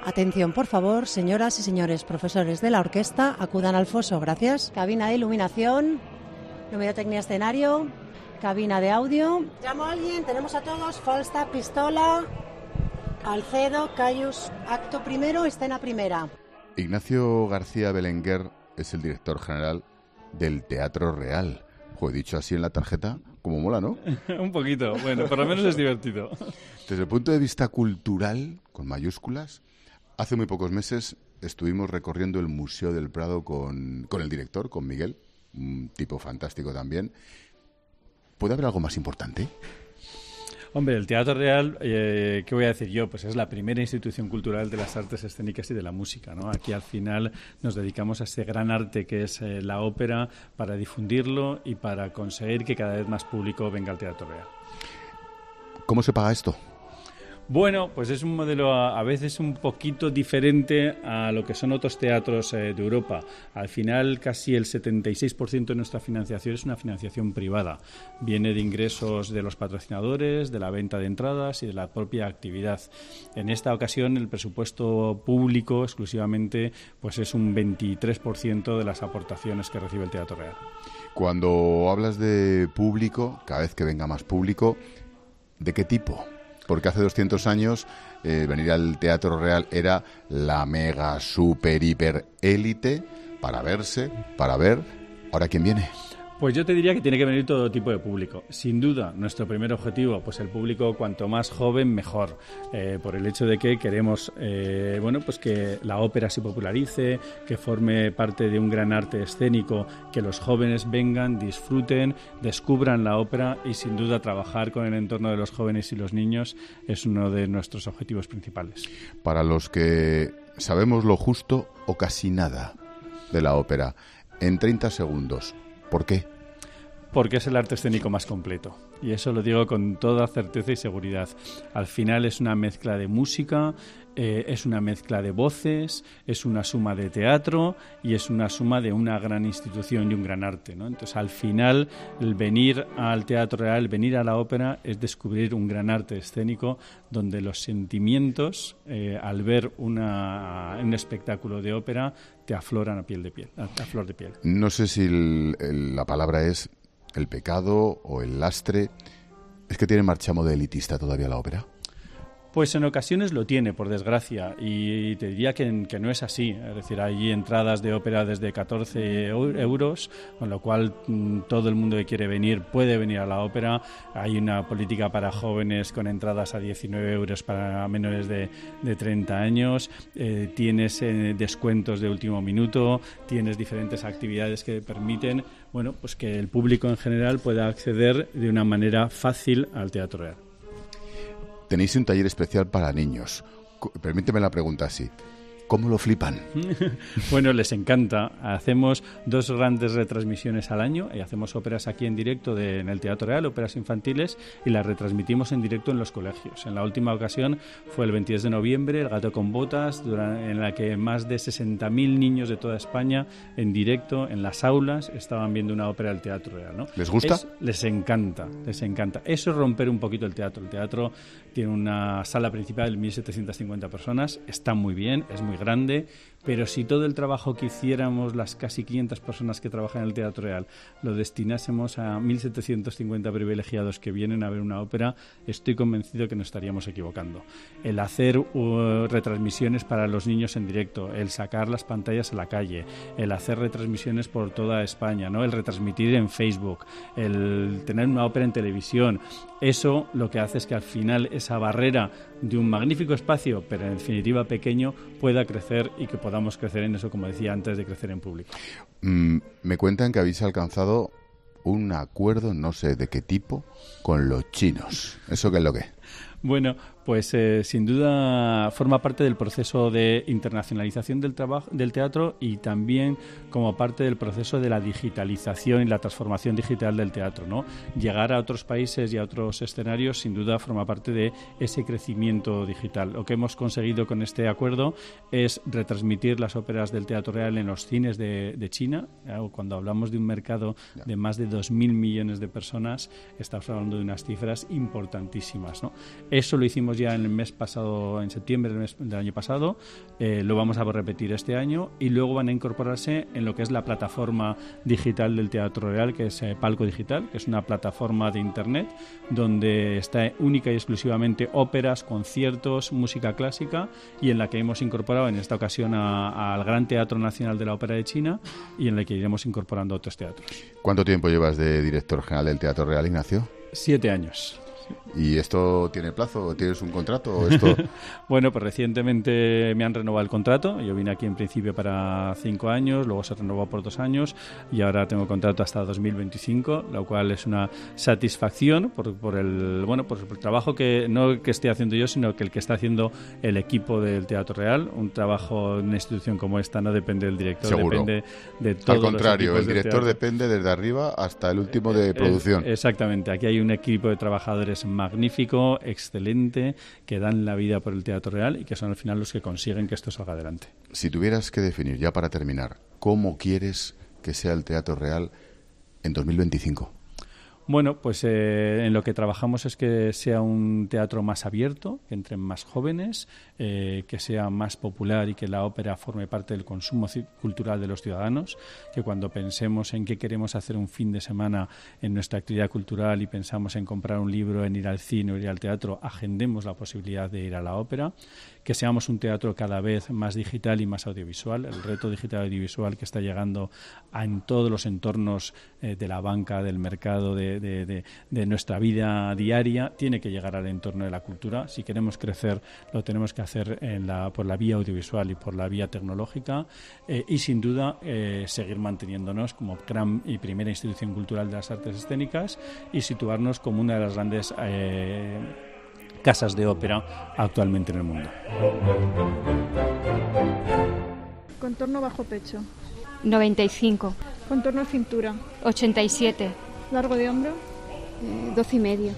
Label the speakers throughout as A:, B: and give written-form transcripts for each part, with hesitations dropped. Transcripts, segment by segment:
A: Atención, por favor, señoras y señores profesores de la orquesta, acudan al foso, gracias. Cabina de iluminación, luminotecnia escenario, cabina de audio. Llamo a alguien, tenemos a todos, Falstaff, pistola, Alcedo, Cayus, acto primero, escena primera.
B: Ignacio García Belenguer es el director general del Teatro Real. Joder, dicho así en la tarjeta, como mola, ¿no?
C: Un poquito, bueno, por lo menos es divertido.
B: Desde el punto de vista cultural, con mayúsculas, hace muy pocos meses estuvimos recorriendo el Museo del Prado con el director, con Miguel, un tipo fantástico también. ¿Puede haber algo más importante?
C: Hombre, el Teatro Real, ¿qué voy a decir yo? Pues es la primera institución cultural de las artes escénicas y de la música, ¿no? Aquí al final nos dedicamos a ese gran arte que es la ópera para difundirlo y para conseguir que cada vez más público venga al Teatro Real.
B: ¿Cómo se paga esto?
C: Bueno, pues es un modelo a veces un poquito diferente a lo que son otros teatros de Europa. Al final, casi el 76% de nuestra financiación es una financiación privada. Viene de ingresos de los patrocinadores, de la venta de entradas y de la propia actividad. En esta ocasión, el presupuesto público exclusivamente pues es un 23% de las aportaciones que recibe el Teatro Real.
B: Cuando hablas de público, cada vez que venga más público, ¿de qué tipo? Porque hace 200 años venir al Teatro Real era la mega, super, hiper élite para verse, para ver. ¿Ahora quién viene?
C: Pues yo te diría que tiene que venir todo tipo de público. Sin duda, nuestro primer objetivo, pues el público cuanto más joven, mejor. Por el hecho de que queremos pues que la ópera se popularice, que forme parte de un gran arte escénico, que los jóvenes vengan, disfruten, descubran la ópera y sin duda trabajar con el entorno de los jóvenes y los niños es uno de nuestros objetivos principales.
B: Para los que sabemos lo justo o casi nada de la ópera, en 30 segundos, ¿por qué?
C: Porque es el arte escénico más completo. Y eso lo digo con toda certeza y seguridad. Al final es una mezcla de música, es una mezcla de voces, es una suma de teatro y es una suma de una gran institución y un gran arte, ¿no? Entonces, al final, el venir al Teatro Real, venir a la ópera, es descubrir un gran arte escénico donde los sentimientos, al ver un espectáculo de ópera, te afloran a flor de piel.
B: No sé si la palabra es el pecado o el lastre. ¿Es que tiene marchamo de elitista todavía la ópera?
C: Pues en ocasiones lo tiene, por desgracia, y te diría que no es así. Es decir, hay entradas de ópera desde 14 euros, con lo cual todo el mundo que quiere venir puede venir a la ópera. Hay una política para jóvenes con entradas a 19 euros para menores de 30 años. Tienes descuentos de último minuto, tienes diferentes actividades que permiten pues que el público en general pueda acceder de una manera fácil al Teatro Real.
B: Tenéis un taller especial para niños. Permíteme la pregunta así. ¿Cómo lo flipan?
C: Bueno, les encanta. Hacemos 2 grandes retransmisiones al año y hacemos óperas aquí en directo en el Teatro Real, óperas infantiles, y las retransmitimos en directo en los colegios. En la última ocasión fue el 22 de noviembre, El gato con botas, en la que más de 60.000 niños de toda España en directo, en las aulas, estaban viendo una ópera del Teatro Real, ¿no?
B: ¿Les gusta?
C: Les encanta, les encanta. Eso es romper un poquito el teatro. El teatro tiene una sala principal de 1.750 personas, está muy bien, es muy grande, pero si todo el trabajo que hiciéramos, las casi 500 personas que trabajan en el Teatro Real, lo destinásemos a 1.750 privilegiados que vienen a ver una ópera, estoy convencido que nos estaríamos equivocando. El hacer retransmisiones para los niños en directo, el sacar las pantallas a la calle, el hacer retransmisiones por toda España, ¿no? El retransmitir en Facebook, el tener una ópera en televisión, eso lo que hace es que al final esa barrera de un magnífico espacio, pero en definitiva pequeño, pueda crecer y que podamos crecer en eso, como decía antes, de crecer en público.
B: Me cuentan que habéis alcanzado un acuerdo, no sé de qué tipo, con los chinos. ¿Eso qué es lo que?
C: Bueno, pues sin duda forma parte del proceso de internacionalización del teatro y también como parte del proceso de la digitalización y la transformación digital del teatro, ¿no? Llegar a otros países y a otros escenarios sin duda forma parte de ese crecimiento digital. Lo que hemos conseguido con este acuerdo es retransmitir las óperas del Teatro Real en los cines de China. Cuando hablamos de un mercado de más de 2.000 millones de personas, estamos hablando de unas cifras importantísimas, ¿no? Eso lo hicimos hicimos ya en el mes pasado, en septiembre del año pasado, lo vamos a repetir este año, y luego van a incorporarse en lo que es la plataforma digital del Teatro Real, que es Palco Digital, que es una plataforma de internet donde está única y exclusivamente óperas, conciertos, música clásica, y en la que hemos incorporado en esta ocasión al Gran Teatro Nacional de la Ópera de China, y en la que iremos incorporando otros teatros.
B: ¿Cuánto tiempo llevas de director general del Teatro Real, Ignacio?
C: 7 años.
B: ¿Y esto tiene plazo? ¿Tienes un contrato? ¿O esto?
C: Bueno, pues recientemente me han renovado el contrato. Yo vine aquí en principio para 5 años, luego se renovó por 2 años y ahora tengo contrato hasta 2025, lo cual es una satisfacción por el trabajo que no que esté haciendo yo, sino que el que está haciendo el equipo del Teatro Real. Un trabajo en una institución como esta no depende del director,
B: Seguro.
C: Depende de todos.
B: Al contrario,
C: los
B: el director depende desde arriba hasta el último de producción.
C: Exactamente. Aquí hay un equipo de trabajadores magnífico, excelente, que dan la vida por el Teatro Real y que son al final los que consiguen que esto salga adelante.
B: Si tuvieras que definir, ya para terminar, ¿cómo quieres que sea el Teatro Real en 2025?
C: Bueno, pues en lo que trabajamos es que sea un teatro más abierto, que entren más jóvenes, que sea más popular y que la ópera forme parte del consumo cultural de los ciudadanos, que cuando pensemos en qué queremos hacer un fin de semana en nuestra actividad cultural y pensamos en comprar un libro, en ir al cine o ir al teatro, agendemos la posibilidad de ir a la ópera, que seamos un teatro cada vez más digital y más audiovisual. El reto digital audiovisual que está llegando en todos los entornos de la banca, del mercado, de nuestra vida diaria, tiene que llegar al entorno de la cultura. Si queremos crecer, lo tenemos que hacer por la vía audiovisual y por la vía tecnológica, y sin duda seguir manteniéndonos como gran y primera institución cultural de las artes escénicas y situarnos como una de las grandes casas de ópera actualmente en el mundo.
D: Contorno bajo pecho.
E: 95.
D: Contorno cintura.
E: 87.
D: Largo de hombro.
E: 12,5.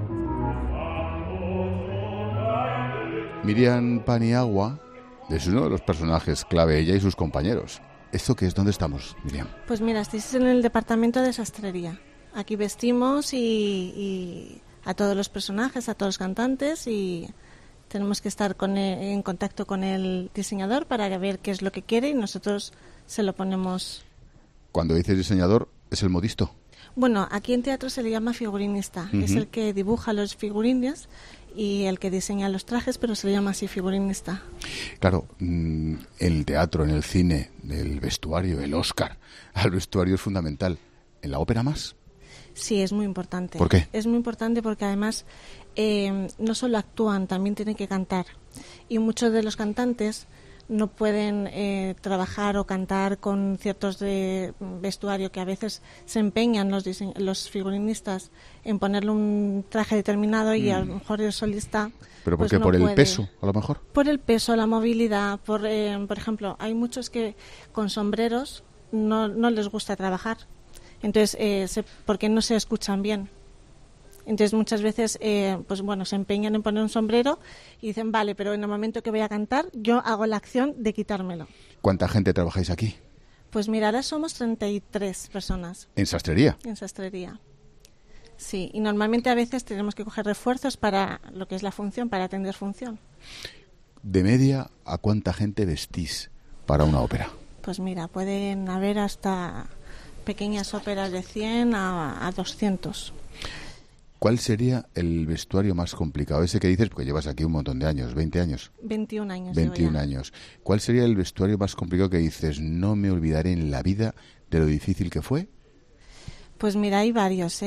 B: Miriam Paniagua es uno de los personajes clave, ella y sus compañeros. ¿Esto qué es? ¿Dónde estamos, Miriam?
F: Pues mira, estáis en el departamento de sastrería. Aquí vestimos y a todos los personajes, a todos los cantantes, y tenemos que estar en contacto con el diseñador para ver qué es lo que quiere y nosotros se lo ponemos.
B: Cuando dices diseñador, ¿es el modisto?
F: Bueno, aquí en teatro se le llama figurinista. Es el que dibuja los figurines y el que diseña los trajes, pero se le llama así figurinista.
B: Claro, el teatro, en el cine, el vestuario, el Oscar, el vestuario es fundamental. ¿En la ópera más?
F: Sí, es muy importante.
B: ¿Por qué?
F: Es muy importante porque además no solo actúan, también tienen que cantar. Y muchos de los cantantes no pueden trabajar o cantar con ciertos de vestuario, que a veces se empeñan los figurinistas en ponerle un traje determinado y a lo mejor el solista.
B: ¿Pero por
F: pues
B: qué?
F: no
B: ¿Por el
F: puede.
B: peso, a lo mejor?
F: Por el peso, la movilidad. Por ejemplo, hay muchos que con sombreros no les gusta trabajar. Entonces, porque no se escuchan bien. Entonces, muchas veces, se empeñan en poner un sombrero y dicen, vale, pero en el momento que voy a cantar, yo hago la acción de quitármelo.
B: ¿Cuánta gente trabajáis aquí?
F: Pues mira, ahora somos 33 personas.
B: ¿En sastrería?
F: En sastrería. Sí, y normalmente a veces tenemos que coger refuerzos para lo que es la función, para atender función.
B: ¿De media a cuánta gente vestís para una ópera?
F: Pues mira, pueden haber hasta pequeñas óperas de 100 a 200.
B: ¿Cuál sería el vestuario más complicado? Ese que dices, porque llevas aquí un montón de años, 20 años.
F: 21 años.
B: 21 años. ¿Cuál sería el vestuario más complicado que dices, no me olvidaré en la vida de lo difícil que fue?
F: Pues mira, hay varios.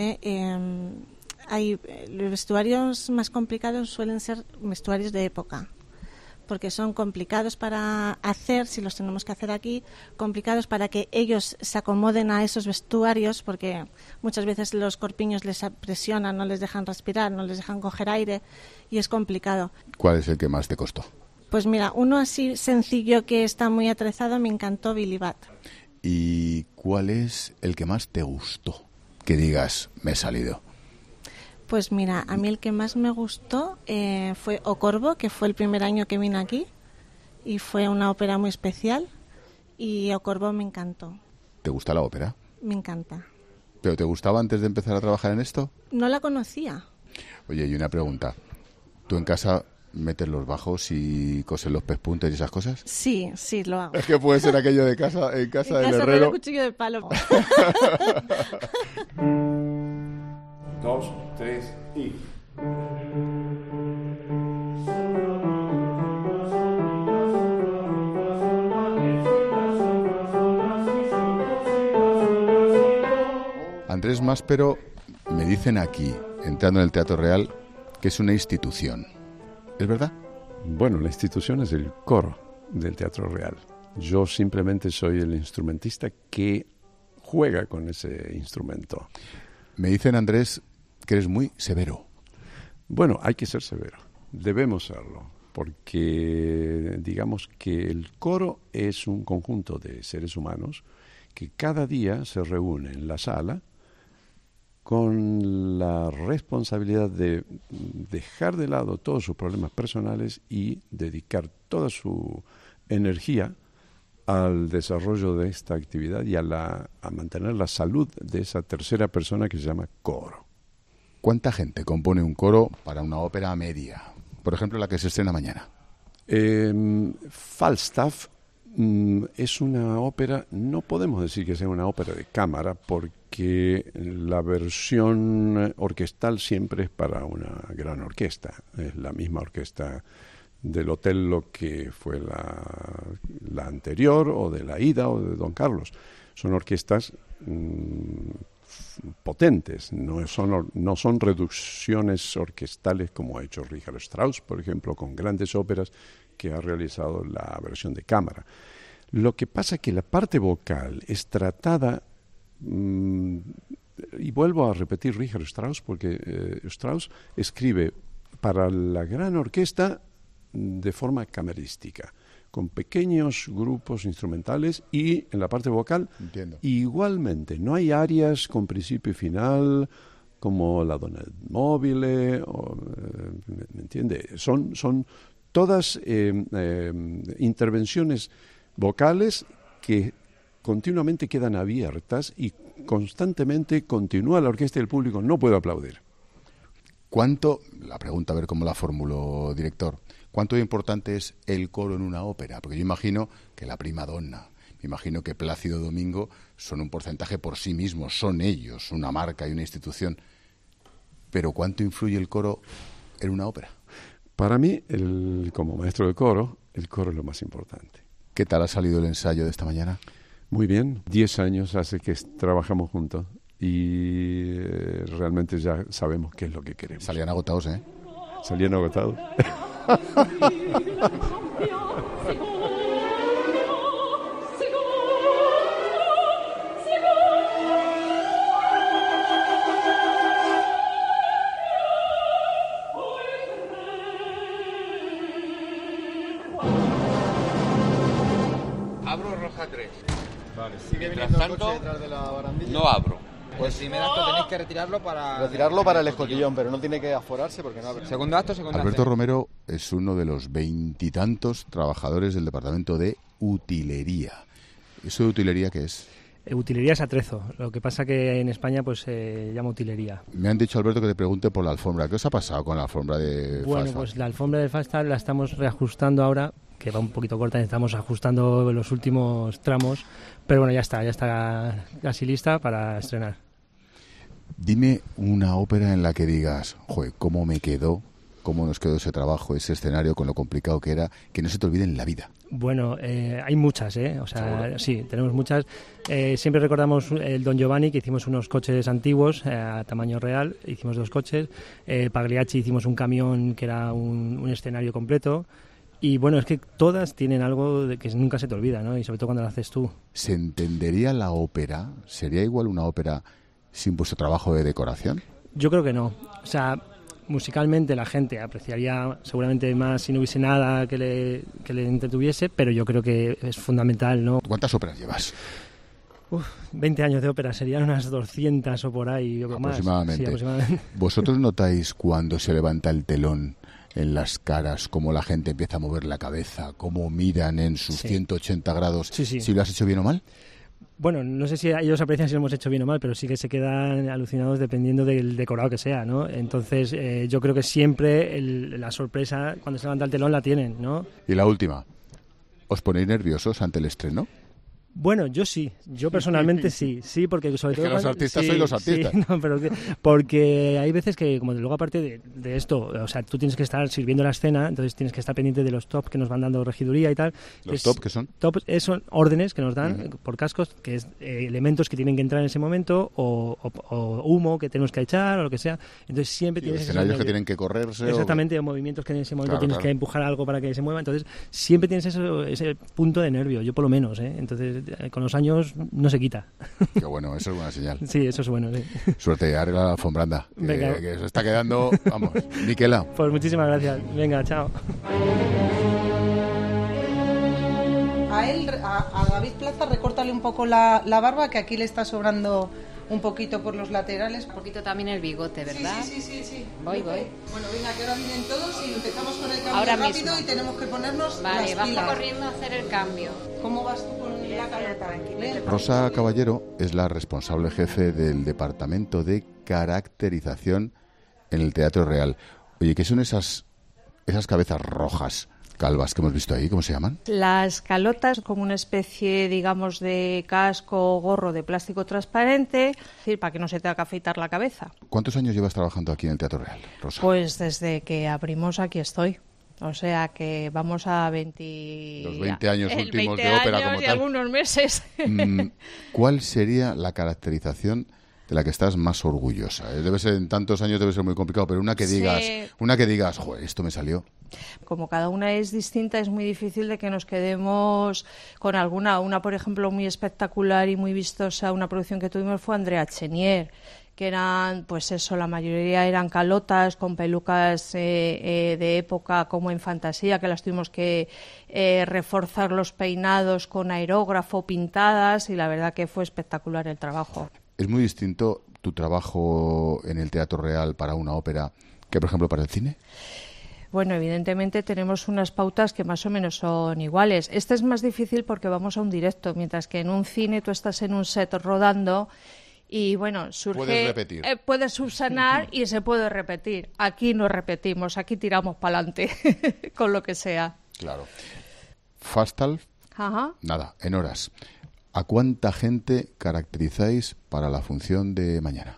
F: Los vestuarios más complicados suelen ser vestuarios de época, porque son complicados para hacer, si los tenemos que hacer aquí, complicados para que ellos se acomoden a esos vestuarios, porque muchas veces los corpiños les presionan, no les dejan respirar, no les dejan coger aire, y es complicado.
B: ¿Cuál es el que más te costó?
F: Pues mira, uno así sencillo que está muy atrezado, me encantó, Billy Bat.
B: ¿Y cuál es el que más te gustó? Que digas, me he salido.
F: Pues mira, a mí el que más me gustó fue O Corvo, que fue el primer año que vine aquí y fue una ópera muy especial y O Corvo me encantó.
B: ¿Te gusta la ópera?
F: Me encanta.
B: ¿Pero te gustaba antes de empezar a trabajar en esto?
F: No la conocía.
B: Oye, y una pregunta. ¿Tú en casa metes los bajos y coses los pespuntes y esas cosas?
F: Sí, lo hago.
B: Es que puede ser aquello de casa, en casa del
F: Con
B: herrero.
F: el cuchillo de palo.
G: 2, 3 y...
B: Andrés Máspero, me dicen aquí, entrando en el Teatro Real, que es una institución. ¿Es verdad?
H: Bueno, la institución es el coro del Teatro Real. Yo simplemente soy el instrumentista que juega con ese instrumento.
B: Me dicen, Andrés, que eres muy severo.
H: Bueno, hay que ser severo. Debemos serlo, porque digamos que el coro es un conjunto de seres humanos que cada día se reúnen en la sala con la responsabilidad de dejar de lado todos sus problemas personales y dedicar toda su energía al desarrollo de esta actividad y a mantener la salud de esa tercera persona que se llama coro.
B: ¿Cuánta gente compone un coro para una ópera media? Por ejemplo, la que se estrena mañana.
H: Falstaff es una ópera, no podemos decir que sea una ópera de cámara, porque la versión orquestal siempre es para una gran orquesta. Es la misma orquesta del Otello que fue la anterior, o de la Ida, o de Don Carlos. Son orquestas potentes, no son reducciones orquestales como ha hecho Richard Strauss, por ejemplo, con grandes óperas que ha realizado la versión de cámara. Lo que pasa es que la parte vocal es tratada, y vuelvo a repetir Richard Strauss, porque Strauss escribe para la gran orquesta de forma camerística, con pequeños grupos instrumentales, y en la parte vocal igualmente. No hay arias con principio y final como la Donna Mobile, ¿me entiende? Son todas intervenciones vocales que continuamente quedan abiertas y constantemente continúa la orquesta y el público no puede aplaudir.
B: ¿Cuánto, la pregunta a ver cómo la formulo, director, cuánto de importante es el coro en una ópera? Porque yo imagino que la prima donna, me imagino que Plácido Domingo son un porcentaje por sí mismos, son ellos una marca y una institución. Pero ¿cuánto influye el coro en una ópera?
H: Para mí, como maestro de coro, el coro es lo más importante.
B: ¿Qué tal ha salido el ensayo de esta mañana?
H: Muy bien, 10 años hace que trabajamos juntos y realmente ya sabemos qué es lo que queremos.
B: Salían agotados, ¿eh?
H: Salían agotados.
I: Abro roja 3.
J: Vale.
I: Mientras tanto,
J: detrás de la barandilla.
I: no abro.
J: Pues
I: el primer acto tenéis que retirarlo
J: para el escotillón, pero no tiene que aforarse porque no abre.
I: Segundo acto.
B: Alberto Romero es uno de los 20 y tantos trabajadores del departamento de utilería. ¿Eso de utilería qué es?
K: Utilería es atrezo. Lo que pasa que en España pues se llama utilería.
B: Me han dicho, Alberto, que te pregunte por la alfombra. ¿Qué os ha pasado con la alfombra de Falstaff?
K: Bueno, pues la alfombra de Falstaff la estamos reajustando ahora, que va un poquito corta, estamos ajustando los últimos tramos, pero bueno, ya está casi lista para estrenar.
B: Dime una ópera en la que digas, joder, cómo me quedó, cómo nos quedó ese trabajo, ese escenario, con lo complicado que era, que no se te olvide en la vida.
K: Bueno, hay muchas, o sea, ¿seguro? Sí, tenemos muchas. Siempre recordamos el Don Giovanni, que hicimos unos coches antiguos a tamaño real, hicimos 2 coches. Pagliacci hicimos un camión que era un escenario completo. Y bueno, es que todas tienen algo de que nunca se te olvida, ¿no? Y sobre todo cuando lo haces tú.
B: ¿Se entendería la ópera? ¿Sería igual una ópera sin vuestro trabajo de decoración?
K: Yo creo que no. O sea, musicalmente la gente apreciaría seguramente más si no hubiese nada que le entretuviese, pero yo creo que es fundamental, ¿no?
B: ¿Cuántas óperas llevas?
K: 20 años de ópera, serían unas 200 o por ahí, o
B: aproximadamente.
K: Más. Sí, aproximadamente.
B: ¿Vosotros notáis cuando se levanta el telón en las caras, cómo la gente empieza a mover la cabeza, cómo miran en sus 180 grados,
K: sí.
B: si lo has hecho bien o mal?
K: Bueno, no sé si ellos aprecian si lo hemos hecho bien o mal, pero sí que se quedan alucinados dependiendo del decorado que sea, ¿no? Entonces, yo creo que siempre la sorpresa cuando se levanta el telón la tienen, ¿no?
B: Y la última, ¿os ponéis nerviosos ante el estreno?
K: Bueno, yo sí, yo personalmente sí, porque sobre todo...
B: Es que los artistas sois los artistas.
K: Sí, no, pero porque hay veces que, como luego aparte de esto, o sea, tú tienes que estar sirviendo la escena, entonces tienes que estar pendiente de los tops que nos van dando regiduría y tal.
B: ¿Los tops qué son?
K: Tops son órdenes que nos dan por cascos, que es elementos que tienen que entrar en ese momento, o humo que tenemos que echar, o lo que sea. Entonces siempre tienes...
B: escenarios que tienen que correrse.
K: Exactamente, o movimientos que en ese momento tienes que empujar algo para que se mueva. Entonces siempre tienes ese punto de nervio, yo por lo menos, ¿eh? Entonces con los años no se quita.
B: Qué bueno, eso es buena señal.
K: Sí, eso es bueno, sí.
B: Suerte, arregla la alfombranda, que se está quedando, vamos, Miquela.
K: Pues muchísimas gracias. Venga, chao.
G: A David Plaza, recórtale un poco la barba, que aquí le está sobrando un poquito por los laterales.
L: Un poquito también el bigote, ¿verdad?
G: Sí.
L: Voy.
G: Bueno, venga, que ahora vienen todos y empezamos con el cambio
L: ahora
G: rápido
L: mismo.
G: Y tenemos que ponernos
L: Vale,
G: las pilas.
L: baja corriendo a hacer el cambio.
G: ¿Cómo vas tú con la calota?
B: Rosa Caballero es la responsable jefe del Departamento de Caracterización en el Teatro Real. Oye, ¿qué son esas cabezas rojas, calvas que hemos visto ahí? ¿Cómo se llaman?
M: Las calotas, como una especie, digamos, de casco o gorro de plástico transparente, es decir, para que no se tenga que afeitar la cabeza.
B: ¿Cuántos años llevas trabajando aquí en el Teatro Real, Rosa?
M: Pues desde que abrimos aquí estoy. O sea que vamos a 20...
B: Los 20 años últimos
M: 20
B: de ópera
M: años
B: como
M: y
B: tal.
M: algunos meses.
B: ¿Cuál sería la caracterización de la que estás más orgullosa? Debe ser, en tantos años debe ser muy complicado, pero una que digas, joder, esto me salió.
M: Como cada una es distinta, es muy difícil de que nos quedemos con alguna. Una, por ejemplo, muy espectacular y muy vistosa, una producción que tuvimos fue Andrea Chenier, que eran, pues eso, la mayoría eran calotas con pelucas de época como en fantasía, que las tuvimos que reforzar los peinados con aerógrafo, pintadas, y la verdad que fue espectacular el trabajo.
B: ¿Es muy distinto tu trabajo en el Teatro Real para una ópera que, por ejemplo, para el cine?
M: Bueno, evidentemente tenemos unas pautas que más o menos son iguales. Este es más difícil porque vamos a un directo, mientras que en un cine tú estás en un set rodando y, bueno, surge...
B: Puedes repetir.
M: Puedes subsanar y se puede repetir. Aquí no repetimos, aquí tiramos para adelante con lo que sea.
B: Claro. Fastal,
M: Ajá.
B: nada, en horas. ¿A cuánta gente caracterizáis para la función de mañana?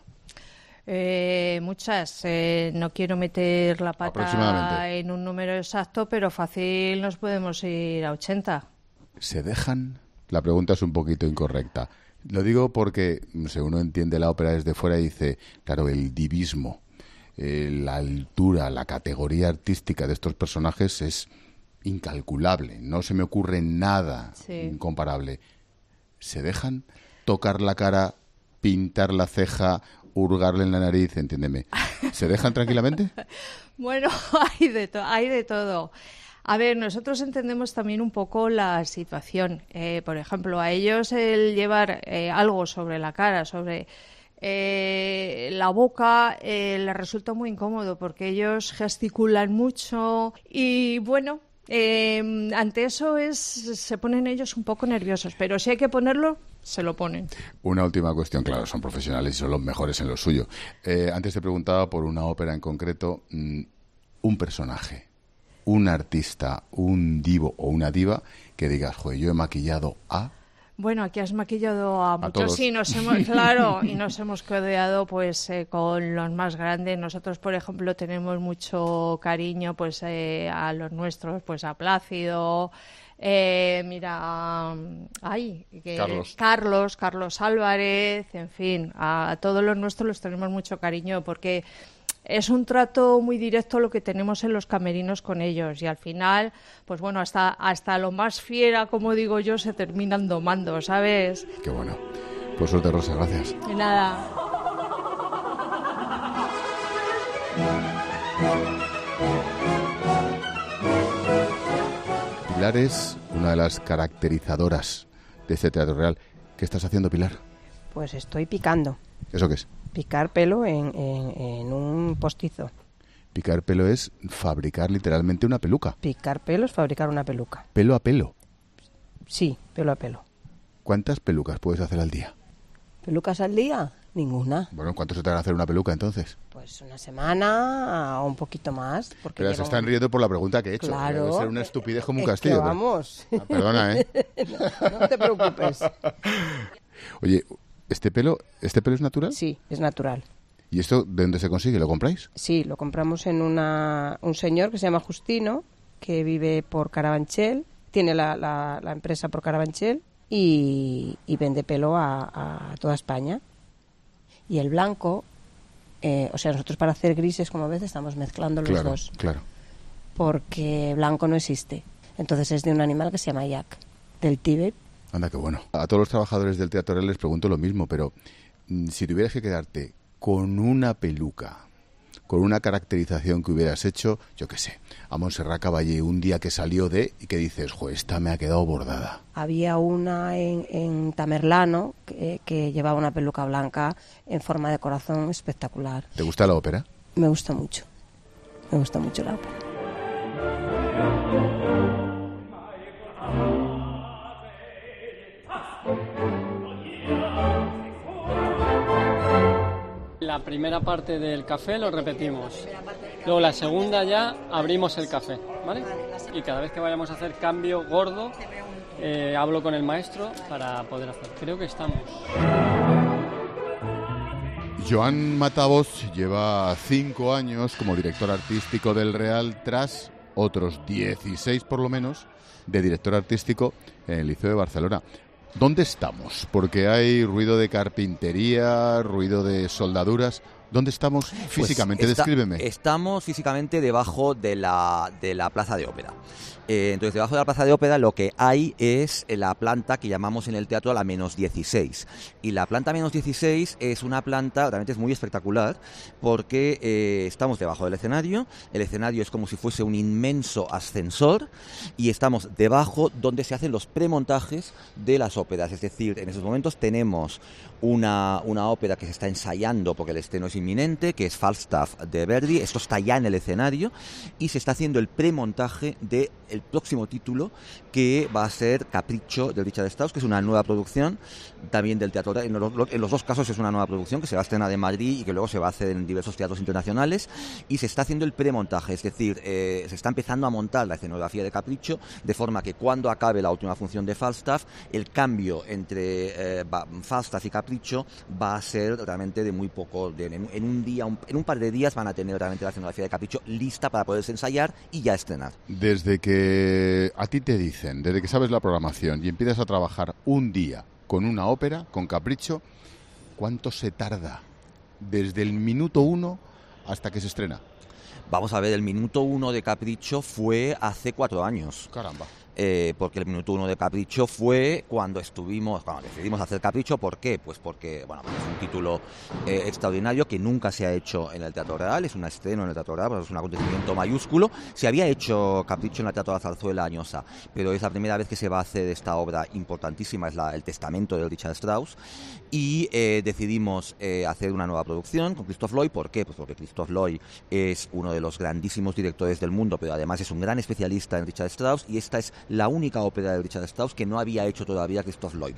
M: Muchas. No quiero meter la pata en un número exacto, pero fácil nos podemos ir a 80.
B: ¿Se dejan? La pregunta es un poquito incorrecta. Lo digo porque, no sé, uno entiende la ópera desde fuera y dice, claro, el divismo, la altura, la categoría artística de estos personajes es incalculable. No se me ocurre nada incomparable. ¿Se dejan tocar la cara, pintar la ceja, hurgarle en la nariz? Entiéndeme. ¿Se dejan tranquilamente?
M: Bueno, hay de todo. A ver, nosotros entendemos también un poco la situación. Por ejemplo, a ellos el llevar algo sobre la cara, sobre la boca, les resulta muy incómodo porque ellos gesticulan mucho y, bueno, ante eso se ponen ellos un poco nerviosos, pero si hay que ponerlo, se lo ponen.
B: Una última cuestión, claro, son profesionales y son los mejores en lo suyo. Antes te preguntaba por una ópera en concreto, un personaje, un artista, un divo o una diva que digas, joder, yo he maquillado a...
M: Bueno, aquí has maquillado a muchos,
B: todos.
M: sí, y nos hemos codeado pues con los más grandes. Nosotros, por ejemplo, tenemos mucho cariño pues a los nuestros, pues a Plácido, Carlos Álvarez, en fin, a todos los nuestros los tenemos mucho cariño porque es un trato muy directo lo que tenemos en los camerinos con ellos y al final, pues bueno, hasta lo más fiera, como digo yo, se terminan domando, ¿sabes?
B: Qué bueno. Pues suerte, Rosa, gracias.
M: De nada.
B: Pilar es una de las caracterizadoras de este Teatro Real. ¿Qué estás haciendo, Pilar?
N: Pues estoy picando.
B: ¿Eso qué es?
N: Picar pelo en un postizo.
B: Picar pelo es fabricar literalmente una peluca.
N: Picar pelo es fabricar una peluca.
B: ¿Pelo a pelo?
N: Sí, pelo a pelo.
B: ¿Cuántas pelucas puedes hacer al día?
N: ¿Pelucas al día? Ninguna.
B: Bueno, ¿cuánto se te va a hacer una peluca entonces?
N: Pues una semana o un poquito más. Porque
B: pero se están riendo por la pregunta que he hecho.
N: Claro.
B: Debe ser una estupidez como un
N: Es
B: castillo.
N: que vamos.
B: Perdona, ¿eh?
N: No te preocupes.
B: Oye, ¿este pelo es natural?
N: Sí, es natural.
B: ¿Y esto de dónde se consigue? ¿Lo compráis?
N: Sí, lo compramos en un señor que se llama Justino, que vive por Carabanchel, tiene la empresa por Carabanchel y vende pelo a toda España. Y el blanco, o sea, nosotros para hacer grises, como ves, estamos mezclando los dos.
B: Claro.
N: Porque blanco no existe. Entonces es de un animal que se llama yak, del Tíbet.
B: Anda, qué bueno. A todos los trabajadores del Teatro Real les pregunto lo mismo, pero si tuvieras que quedarte con una peluca, con una caracterización que hubieras hecho, yo qué sé, a Montserrat Caballé, un día que salió y que dices, esta me ha quedado bordada.
N: Había una en Tamerlano que llevaba una peluca blanca en forma de corazón espectacular.
B: ¿Te gusta la ópera?
N: Me gusta mucho la ópera.
O: La primera parte del café lo repetimos. Luego la segunda ya abrimos el café, ¿vale? Y cada vez que vayamos a hacer cambio gordo, hablo con el maestro para poder hacer. Creo que estamos.
B: Joan Matavoz lleva 5 años como director artístico del Real tras otros 16 por lo menos de director artístico en el Liceo de Barcelona. ¿Dónde estamos? Porque hay ruido de carpintería, ruido de soldaduras. ¿Dónde estamos físicamente? Descríbeme.
P: Estamos físicamente debajo de la Plaza de Ópera. Entonces, debajo de la Plaza de Ópera lo que hay es la planta que llamamos en el teatro la -16. Y la planta -16 es una planta, realmente es muy espectacular, porque estamos debajo del escenario. El escenario es como si fuese un inmenso ascensor y estamos debajo donde se hacen los premontajes de las óperas. Es decir, en esos momentos tenemos una ópera que se está ensayando porque el estreno es inminente, que es Falstaff de Verdi. Esto está ya en el escenario y se está haciendo el premontaje del próximo título, que va a ser Capriccio de Richard Strauss, que es una nueva producción también del teatro. En los dos casos es una nueva producción que se va a estrenar en Madrid y que luego se va a hacer en diversos teatros internacionales, y se está haciendo el premontaje, es decir, se está empezando a montar la escenografía de Capriccio, de forma que cuando acabe la última función de Falstaff, el cambio entre Falstaff y Capriccio va a ser realmente de muy poco, en un par de días van a tener realmente la escenografía de Capriccio lista para poderse ensayar y ya estrenar.
B: Desde que a ti te dicen, desde que sabes la programación y empiezas a trabajar un día con una ópera, con Capriccio, ¿cuánto se tarda desde el minuto 1 hasta que se estrena?
P: Vamos a ver, el minuto 1 de Capriccio fue hace 4 años.
B: Caramba.
P: Porque el minuto 1 de Capriccio fue cuando decidimos hacer Capriccio. ¿Por qué? Pues porque es un título extraordinario que nunca se ha hecho en el Teatro Real, es un estreno en el Teatro Real, pues es un acontecimiento mayúsculo. Se había hecho Capriccio en el Teatro de la Zarzuela Añosa, pero es la primera vez que se va a hacer esta obra importantísima, es el testamento de Richard Strauss, y decidimos hacer una nueva producción con Christoph Lloyd. ¿Por qué? Pues porque Christoph Lloyd es uno de los grandísimos directores del mundo, pero además es un gran especialista en Richard Strauss, y esta es la única ópera de Richard Strauss que no había hecho todavía Christoph Lloyd.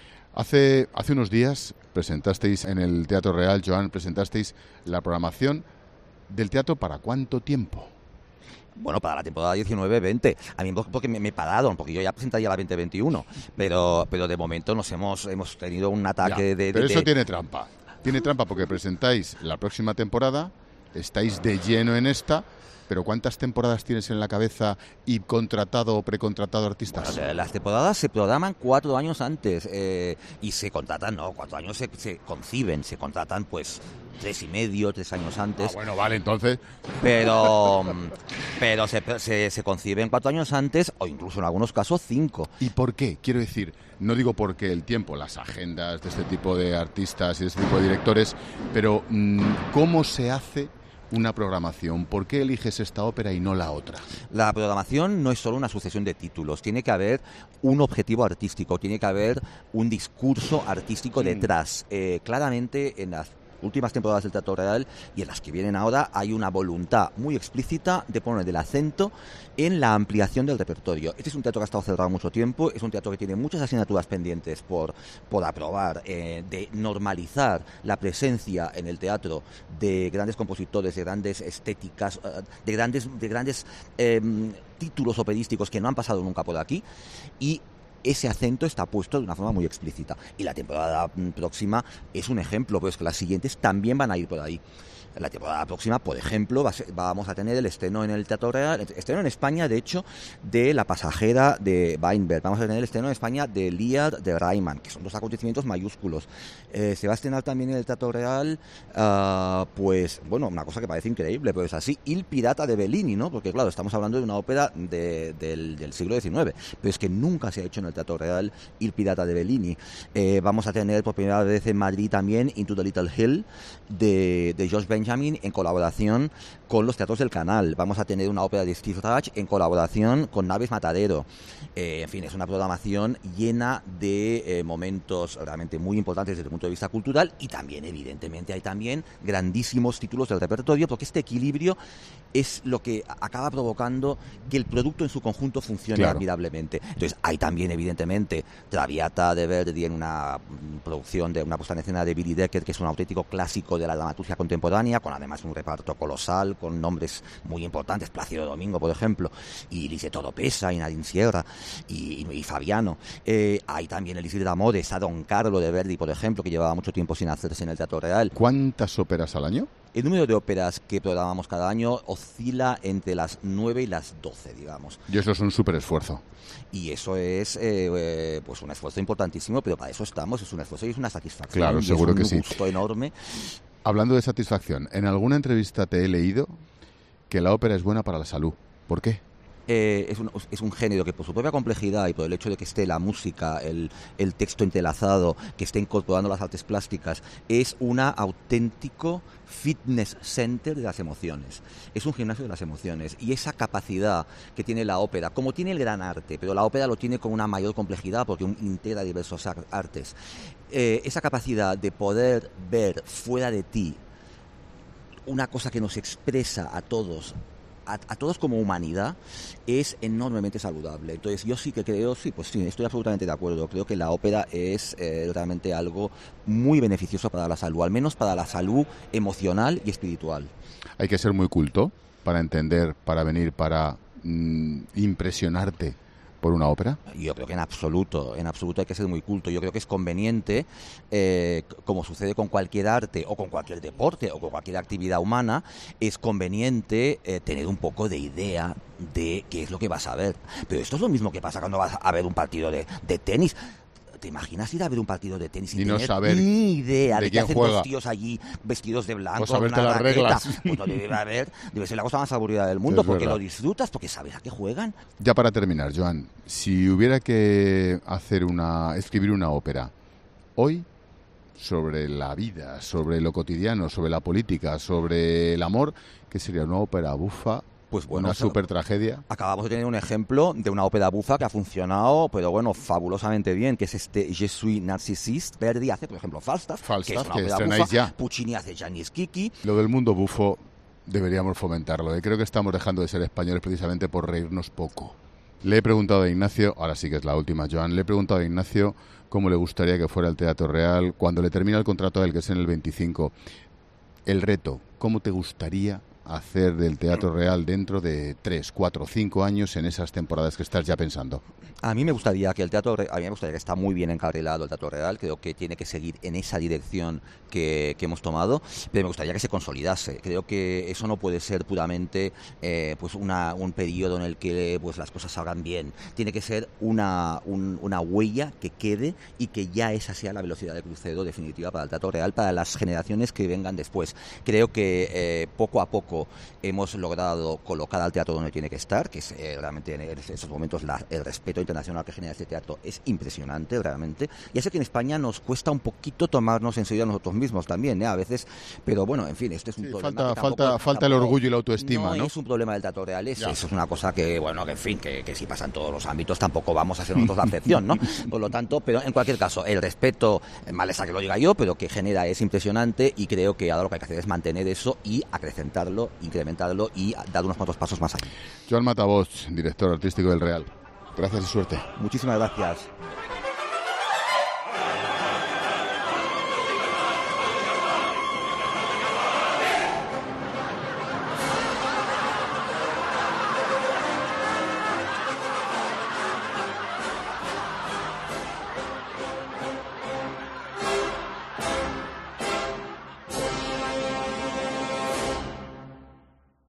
B: Hace unos días presentasteis en el Teatro Real, Joan, presentasteis la programación del teatro. ¿Para cuánto tiempo?
P: Bueno, para la temporada 19-20. A mí porque me pararon, porque yo ya presentaría la 2021, pero de momento hemos tenido un ataque
B: Pero eso tiene trampa. Tiene trampa porque presentáis la próxima temporada, estáis de lleno en esta. ¿Pero cuántas temporadas tienes en la cabeza y contratado o precontratado artistas?
P: Bueno, las temporadas se programan 4 años antes y se contratan, 4 años se conciben, se contratan pues 3 y medio, 3 años antes.
B: Bueno, vale, entonces.
P: Pero se conciben 4 años antes o incluso en algunos casos 5.
B: ¿Y por qué? Quiero decir, no digo porque el tiempo, las agendas de este tipo de artistas y de este tipo de directores, pero ¿cómo se hace una programación? ¿Por qué eliges esta ópera y no la otra?
P: La programación no es solo una sucesión de títulos, tiene que haber un objetivo artístico, tiene que haber un discurso artístico detrás. Claramente en las últimas temporadas del Teatro Real y en las que vienen ahora hay una voluntad muy explícita de poner el acento en la ampliación del repertorio. Este es un teatro que ha estado cerrado mucho tiempo, es un teatro que tiene muchas asignaturas pendientes por aprobar, de normalizar la presencia en el teatro de grandes compositores, de grandes estéticas, de grandes títulos operísticos que no han pasado nunca por aquí, y ese acento está puesto de una forma muy explícita. Y la temporada próxima es un ejemplo, pero es que las siguientes también van a ir por ahí. La temporada próxima, por ejemplo, vamos a tener el estreno en el Teatro Real, estreno en España, de hecho, de La pasajera de Weinberg. Vamos a tener el estreno en España de Lear de Reimann, que son dos acontecimientos mayúsculos. Se va a estrenar también en el Teatro Real, pues, bueno, una cosa que parece increíble, pero es así, Il Pirata de Bellini, ¿no? Porque, claro, estamos hablando de una ópera del siglo XIX, pero es que nunca se ha hecho en el Teatro Real Il Pirata de Bellini. Vamos a tener por primera vez en Madrid también Into the Little Hill de George Benjamin, en colaboración con los teatros del Canal. Vamos a tener una ópera de Steve Reich en colaboración con Naves Matadero. En fin, es una programación llena de momentos realmente muy importantes desde el punto de vista cultural, y también, evidentemente, hay también grandísimos títulos del repertorio, porque este equilibrio es lo que acaba provocando que el producto en su conjunto funcione admirablemente. Entonces, hay también, evidentemente, Traviata de Verdi en una producción de una puesta en escena de Billy Decker, que es un auténtico clásico de la dramaturgia contemporánea, con además un reparto colosal, con nombres muy importantes, Plácido Domingo, por ejemplo, y Liceto Oropesa, y Nadine Sierra, y Fabiano. Hay también el Isidro de Amores, a Don Carlo de Verdi, por ejemplo, que llevaba mucho tiempo sin hacerse en el Teatro Real.
B: ¿Cuántas óperas al año?
P: El número de óperas que programamos cada año oscila entre las 9 y las 12, digamos.
B: Y eso es un súper esfuerzo.
P: Y eso es pues un esfuerzo importantísimo, pero para eso estamos, es un esfuerzo y es una satisfacción.
B: Claro, seguro que sí.
P: Es un gusto enorme.
B: Hablando de satisfacción, en alguna entrevista te he leído que la ópera es buena para la salud. ¿Por qué?
P: Es un género que por su propia complejidad y por el hecho de que esté la música, el texto entrelazado, que esté incorporando las artes plásticas, es un auténtico fitness center de las emociones. Es un gimnasio de las emociones, y esa capacidad que tiene la ópera, como tiene el gran arte, pero la ópera lo tiene con una mayor complejidad porque integra diversos artes, esa capacidad de poder ver fuera de ti una cosa que nos expresa a todos como humanidad, es enormemente saludable. Entonces yo sí que creo, pues sí, estoy absolutamente de acuerdo. Creo que la ópera es realmente algo muy beneficioso para la salud, al menos para la salud emocional y espiritual.
B: Hay que ser muy culto para entender, para venir, para impresionarte por una ópera.
P: Yo creo que en absoluto hay que ser muy culto. Yo creo que es conveniente, como sucede con cualquier arte o con cualquier deporte o con cualquier actividad humana, es conveniente tener un poco de idea de qué es lo que vas a ver. Pero esto es lo mismo que pasa cuando vas a ver un partido de tenis. ¿Te imaginas ir a ver un partido de tenis sin
B: no
P: tener
B: saber
P: ni idea de
B: quién
P: que hacen
B: juega?
P: Dos tíos allí vestidos de blanco?
B: O saberte
P: una
B: las
P: raqueta?
B: reglas.
P: Pues no debe ser la cosa más aburrida del mundo,
B: Es
P: porque
B: verdad.
P: lo disfrutas, porque sabes a qué juegan.
B: Ya para terminar, Joan, si hubiera que escribir una ópera hoy sobre la vida, sobre lo cotidiano, sobre la política, sobre el amor, ¿qué sería? ¿Una ópera bufa?
P: Pues bueno,
B: ¿una super tragedia?
P: Acabamos de tener un ejemplo de una ópera bufa que ha funcionado, pero bueno, fabulosamente bien, que es este Je suis narcisiste. Verdi hace, por ejemplo, Falstaff, que es una ópera
B: estrenáis
P: bufa.
B: ya.
P: Puccini hace Gianni Schicchi.
B: Lo del mundo bufo deberíamos fomentarlo. Creo que estamos dejando de ser españoles precisamente por reírnos poco. Le he preguntado a Ignacio, ahora sí que es la última, Joan, le he preguntado a Ignacio cómo le gustaría que fuera el Teatro Real cuando le termina el contrato a él, que es en el 25. El reto, ¿cómo te gustaría hacer del Teatro Real dentro de 3, 4, 5 años en esas temporadas que estás ya pensando?
P: A mí me gustaría que está muy bien encarrilado el Teatro Real, creo que tiene que seguir en esa dirección que hemos tomado, pero me gustaría que se consolidase. Creo que eso no puede ser puramente pues un periodo en el que pues las cosas salgan bien. Tiene que ser una huella que quede y que ya esa sea la velocidad de crucero definitiva para el Teatro Real, para las generaciones que vengan después. Creo que poco a poco tiempo hemos logrado colocar al teatro donde tiene que estar, que es realmente en estos momentos el respeto internacional que genera este teatro es impresionante, realmente. Y eso que en España nos cuesta un poquito tomarnos en serio a nosotros mismos también, a veces, pero bueno, en fin, esto es un problema.
B: Falta el orgullo y la autoestima, ¿no?
P: No es un problema del teatro real, eso es una cosa que, bueno, que en fin, que si pasa en todos los ámbitos tampoco vamos a hacer nosotros la excepción, ¿no? Por lo tanto, pero en cualquier caso, el respeto, mal está que lo diga yo, pero que genera es impresionante y creo que ahora lo que hay que hacer es mantener eso y acrecentarlo, incrementarlo y dar unos cuantos pasos más allá.
B: Joan Matabós, director artístico del Real. Gracias y suerte.
P: Muchísimas gracias.